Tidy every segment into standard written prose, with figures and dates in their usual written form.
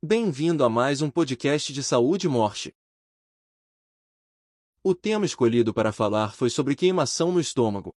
Bem-vindo a mais um podcast de saúde e morte. O tema escolhido para falar foi sobre queimação no estômago.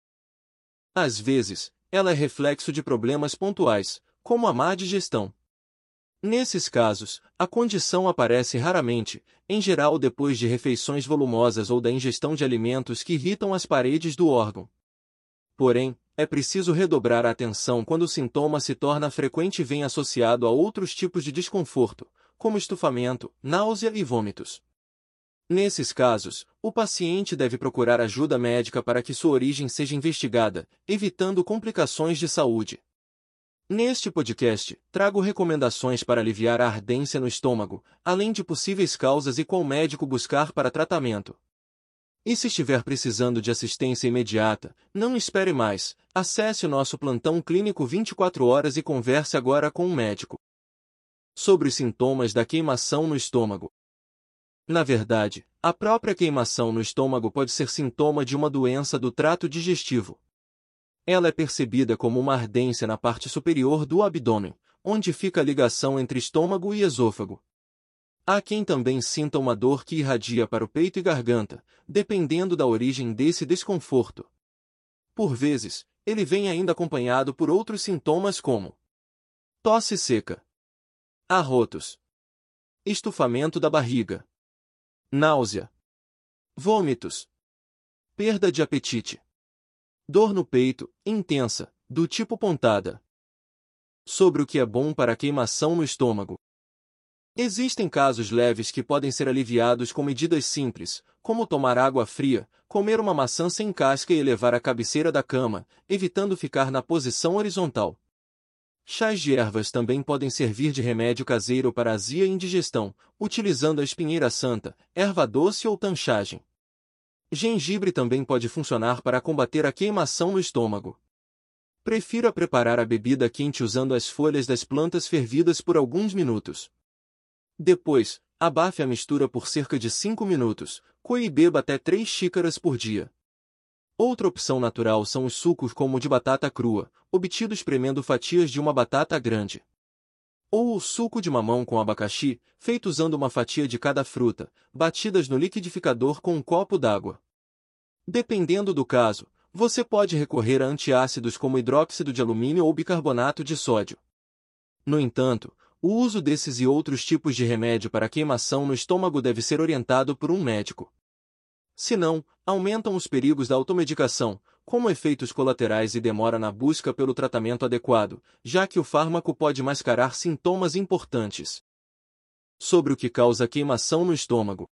Às vezes, ela é reflexo de problemas pontuais, como a má digestão. Nesses casos, a condição aparece raramente, em geral depois de refeições volumosas ou da ingestão de alimentos que irritam as paredes do órgão. Porém, é preciso redobrar a atenção quando o sintoma se torna frequente e vem associado a outros tipos de desconforto, como estufamento, náusea e vômitos. Nesses casos, o paciente deve procurar ajuda médica para que sua origem seja investigada, evitando complicações de saúde. Neste podcast, trago recomendações para aliviar a ardência no estômago, além de possíveis causas e qual médico buscar para tratamento. E se estiver precisando de assistência imediata, não espere mais, acesse o nosso plantão clínico 24 horas e converse agora com um médico. Sobre os sintomas da queimação no estômago. Na verdade, a própria queimação no estômago pode ser sintoma de uma doença do trato digestivo. Ela é percebida como uma ardência na parte superior do abdômen, onde fica a ligação entre estômago e esôfago. Há quem também sinta uma dor que irradia para o peito e garganta, dependendo da origem desse desconforto. Por vezes, ele vem ainda acompanhado por outros sintomas como tosse seca, arrotos, estufamento da barriga, náusea, vômitos, perda de apetite, dor no peito, intensa, do tipo pontada. Sobre o que é bom para a queimação no estômago. Existem casos leves que podem ser aliviados com medidas simples, como tomar água fria, comer uma maçã sem casca e elevar a cabeceira da cama, evitando ficar na posição horizontal. Chás de ervas também podem servir de remédio caseiro para azia e indigestão, utilizando a espinheira santa, erva doce ou tanchagem. Gengibre também pode funcionar para combater a queimação no estômago. Prefira preparar a bebida quente usando as folhas das plantas fervidas por alguns minutos. Depois, abafe a mistura por cerca de 5 minutos, coe e beba até 3 xícaras por dia. Outra opção natural são os sucos como o de batata crua, obtido espremendo fatias de uma batata grande. Ou o suco de mamão com abacaxi, feito usando uma fatia de cada fruta, batidas no liquidificador com um copo d'água. Dependendo do caso, você pode recorrer a antiácidos como hidróxido de alumínio ou bicarbonato de sódio. No entanto, o uso desses e outros tipos de remédio para queimação no estômago deve ser orientado por um médico. Senão, aumentam os perigos da automedicação, como efeitos colaterais e demora na busca pelo tratamento adequado, já que o fármaco pode mascarar sintomas importantes. Sobre o que causa queimação no estômago.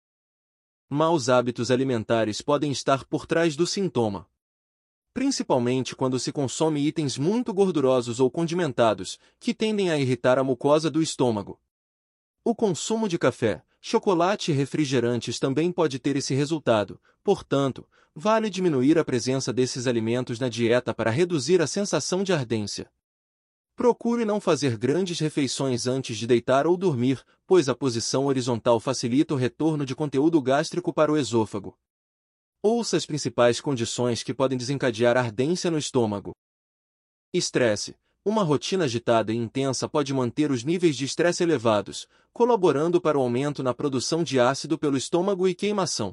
Maus hábitos alimentares podem estar por trás do sintoma. Principalmente quando se consome itens muito gordurosos ou condimentados, que tendem a irritar a mucosa do estômago. O consumo de café, chocolate e refrigerantes também pode ter esse resultado, portanto, vale diminuir a presença desses alimentos na dieta para reduzir a sensação de ardência. Procure não fazer grandes refeições antes de deitar ou dormir, pois a posição horizontal facilita o retorno de conteúdo gástrico para o esôfago. Ouça as principais condições que podem desencadear ardência no estômago. Estresse. Uma rotina agitada e intensa pode manter os níveis de estresse elevados, colaborando para o aumento na produção de ácido pelo estômago e queimação.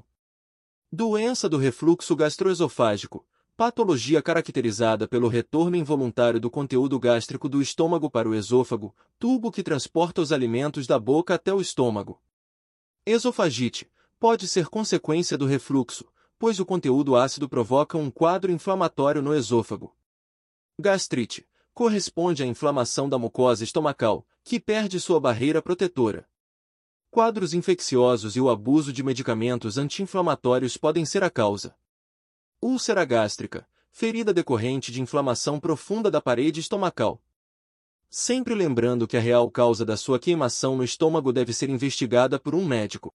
Doença do refluxo gastroesofágico. Patologia caracterizada pelo retorno involuntário do conteúdo gástrico do estômago para o esôfago, tubo que transporta os alimentos da boca até o estômago. Esofagite. Pode ser consequência do refluxo, pois o conteúdo ácido provoca um quadro inflamatório no esôfago. Gastrite. Corresponde à inflamação da mucosa estomacal, que perde sua barreira protetora. Quadros infecciosos e o abuso de medicamentos anti-inflamatórios podem ser a causa. Úlcera gástrica. Ferida decorrente de inflamação profunda da parede estomacal. Sempre lembrando que a real causa da sua queimação no estômago deve ser investigada por um médico.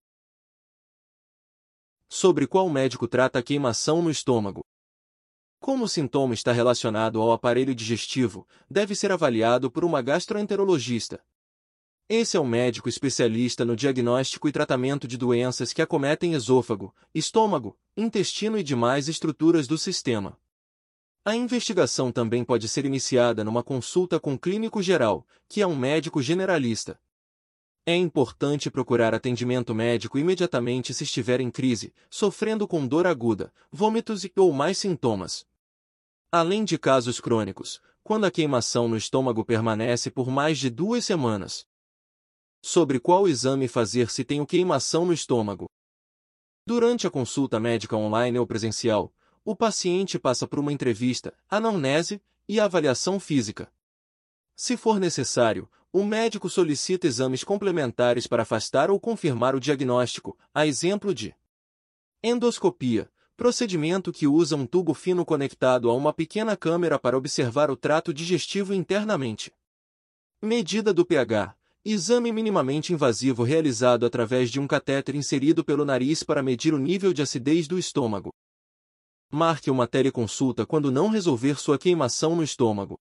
Sobre qual médico trata a queimação no estômago. Como o sintoma está relacionado ao aparelho digestivo, deve ser avaliado por uma gastroenterologista. Esse é um médico especialista no diagnóstico e tratamento de doenças que acometem esôfago, estômago, intestino e demais estruturas do sistema. A investigação também pode ser iniciada numa consulta com clínico geral, que é um médico generalista. É importante procurar atendimento médico imediatamente se estiver em crise, sofrendo com dor aguda, vômitos ou mais sintomas. Além de casos crônicos, quando a queimação no estômago permanece por mais de 2 semanas. Sobre qual exame fazer se tenho queimação no estômago. Durante a consulta médica online ou presencial, o paciente passa por uma entrevista, anamnese e avaliação física. Se for necessário, o médico solicita exames complementares para afastar ou confirmar o diagnóstico, a exemplo de endoscopia, procedimento que usa um tubo fino conectado a uma pequena câmera para observar o trato digestivo internamente. Medida do pH, exame minimamente invasivo realizado através de um catéter inserido pelo nariz para medir o nível de acidez do estômago. Marque uma teleconsulta quando não resolver sua queimação no estômago.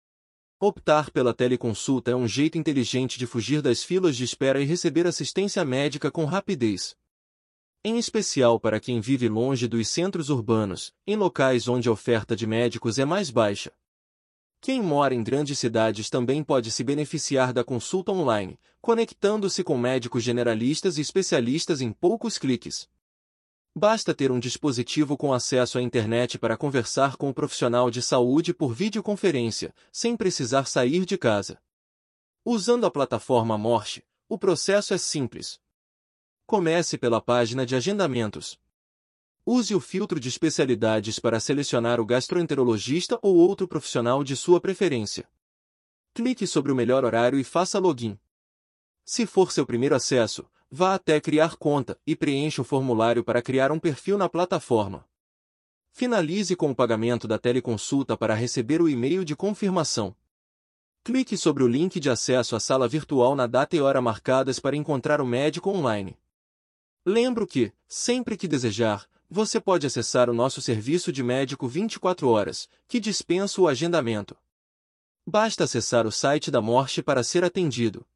Optar pela teleconsulta é um jeito inteligente de fugir das filas de espera e receber assistência médica com rapidez. Em especial para quem vive longe dos centros urbanos, em locais onde a oferta de médicos é mais baixa. Quem mora em grandes cidades também pode se beneficiar da consulta online, conectando-se com médicos generalistas e especialistas em poucos cliques. Basta ter um dispositivo com acesso à internet para conversar com o profissional de saúde por videoconferência, sem precisar sair de casa. Usando a plataforma Morse, o processo é simples. Comece pela página de agendamentos. Use o filtro de especialidades para selecionar o gastroenterologista ou outro profissional de sua preferência. Clique sobre o melhor horário e faça login. Se for seu primeiro acesso, vá até Criar Conta e preencha o formulário para criar um perfil na plataforma. Finalize com o pagamento da teleconsulta para receber o e-mail de confirmação. Clique sobre o link de acesso à sala virtual na data e hora marcadas para encontrar o médico online. Lembro que, sempre que desejar, você pode acessar o nosso serviço de médico 24 horas, que dispensa o agendamento. Basta acessar o site da Morse para ser atendido.